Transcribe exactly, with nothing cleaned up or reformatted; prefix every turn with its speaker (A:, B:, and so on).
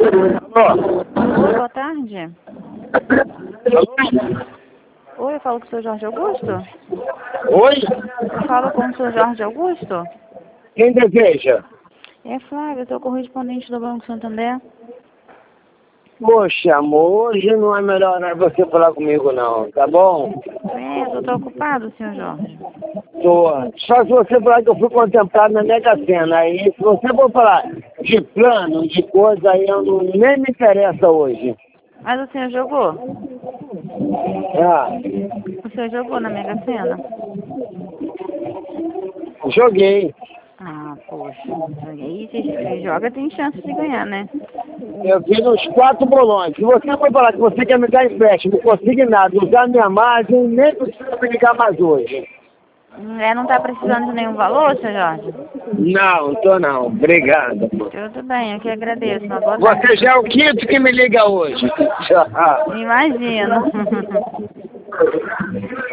A: Oi, boa tarde. Oi, eu falo com o senhor Jorge Augusto?
B: Oi?
A: Eu falo com o senhor Jorge Augusto?
B: Quem deseja?
A: É Flávia, eu sou correspondente do Banco Santander.
B: Poxa, amor, hoje não é melhor hora você falar comigo não, tá bom?
A: É, eu tô ocupado, senhor Jorge.
B: Tô. Só se você falar que eu fui contemplado na Mega Sena, aí se você for falar de plano, de coisa, aí eu não, nem me interessa hoje.
A: Mas o senhor jogou?
B: Ah,
A: O senhor jogou na Mega Sena?
B: joguei.
A: Ah, poxa. Aí se se joga tem chance de ganhar, né?
B: Eu fiz uns quatro bolões. Se você for falar que você quer me dar empréstimo consignado, usar minha margem, nem precisa me ligar mais hoje.
A: É, não tá precisando de nenhum valor, senhor Jorge?
B: Não, tô não. Obrigado.
A: Tudo bem, eu que agradeço. Uma boa
B: Você
A: tarde.
B: já é o quinto que me liga hoje. Tchau.
A: Imagino.